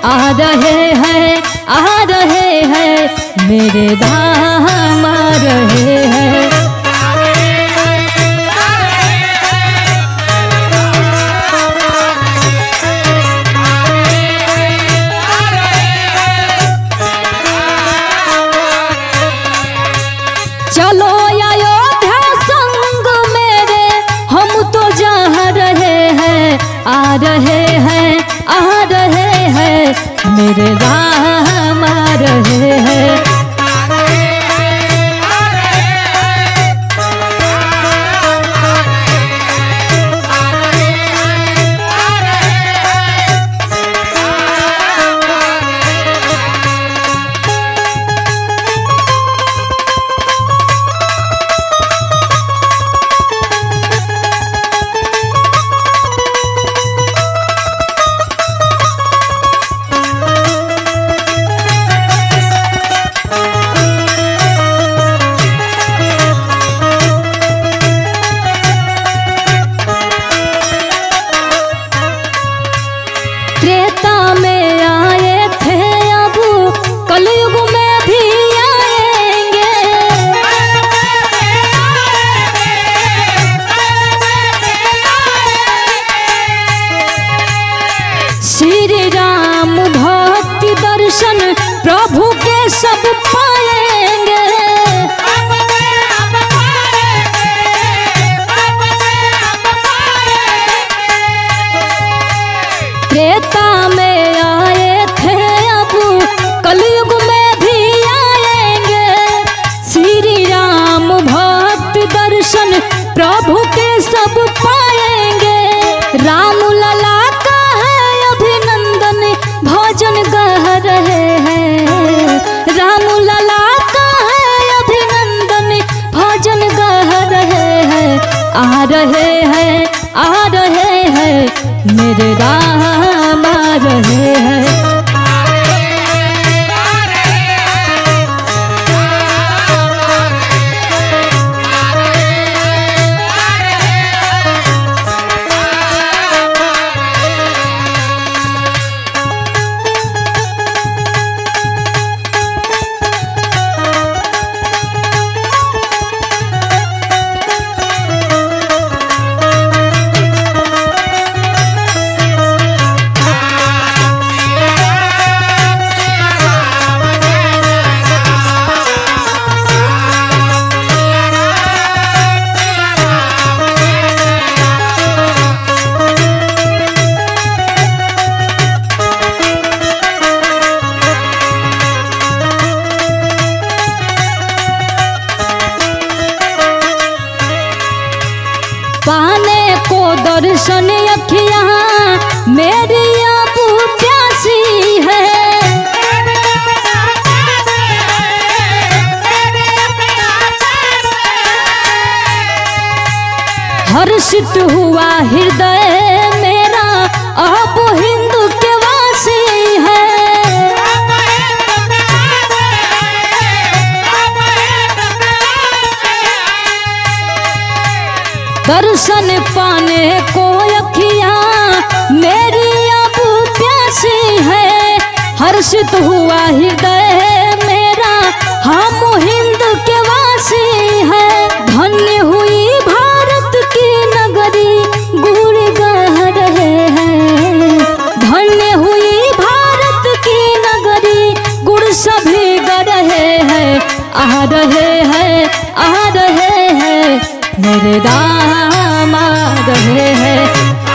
आ रहे हैं, आ रहे हैं, मेरे धाम आ रहे हैं। चलो अयोध्या संग मेरे, हम तो जा रहे हैं, आ रहे हैं, आ रहे हैं, मेरे राम आ रहे हैं। त्रेता में आए थे, अब कलयुग में भी आएंगे। श्री राम भक्ति दर्शन प्रभु के सब पाएंगे। त्रेता में आए थे, अब कलयुग में भी आएंगे। श्री राम भक्त दर्शन प्रभु के सब पाएंगे। राम लला का है अभिनंदन, भजन गा रहे हैं। राम लला का है अभिनंदन, भजन गा रहे हैं। आ रहे हैं, आ रहे हैं, मेरे राम आ रहे हैं। पाने को दर्शन अखियाँ मेरी अब प्यासी है। हर्षित हुआ हृदय मेरा, अब हिंदू के वासी है। दर्शन पाने को अखियाँ मेरी अब प्यासी है। हर्षित हुआ हृदय मेरा, हम हिंद के वासी है। धन्य हुई भारत की नगरी, गुण गा रहे हैं। धन्य हुई भारत की नगरी, गुण सभी गा रहे हैं। आ रहे हैं, आ रहे हैं, मेरे राम आ रहे हैं।